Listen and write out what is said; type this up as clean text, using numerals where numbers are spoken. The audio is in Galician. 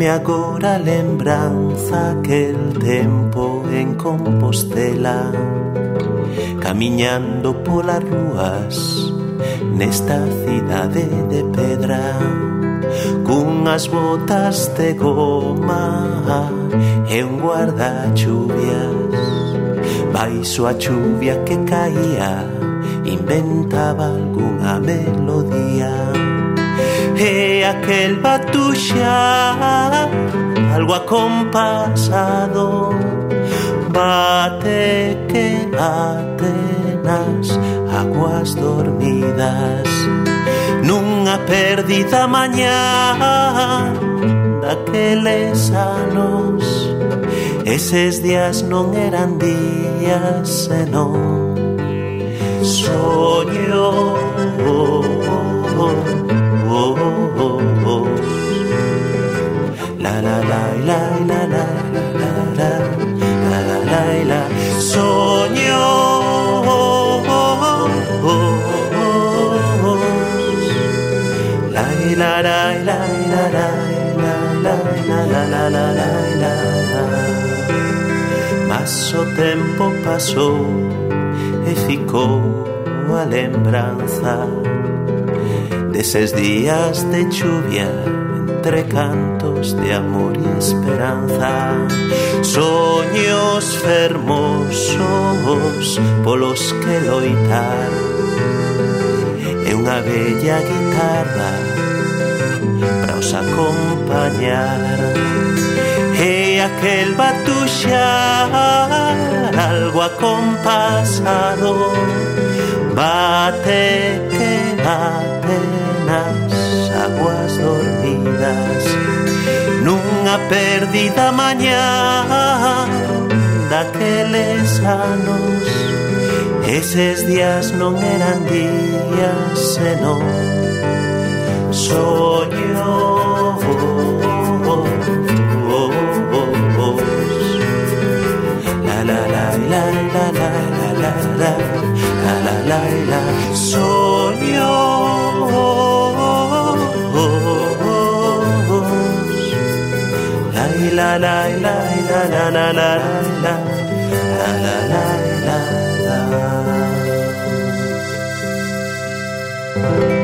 Vénme agora a lembranza aquel tempo en Compostela, camiñando polas rúas nesta cidade de pedra, cunhas botas de goma e un guardachuvias. Baixo a chuvia que caía inventaba algunha melodía, e aquel batuxar algo acompasado bate que bate nas aguas dormidas, nunha perdida mañá daqueles anos. Eses días non eran días senón soños. La la la la la la la la la la la la soños. La la la la la la la la la la la. Mas o tempo pasou e ficou a lembranza deses días de chuvia entre cantos de amor e esperanza, soños fermosos polos que loitar, e unha bella guitarra para os acompañar, e aquel batuxar algo acompasado bate que bate nas aguas dormidas, nunha perdida mañá daqueles anos. Eses días non eran días senón soños. La la la la la la la la la la la la soños. La la la la la la la la la la la la.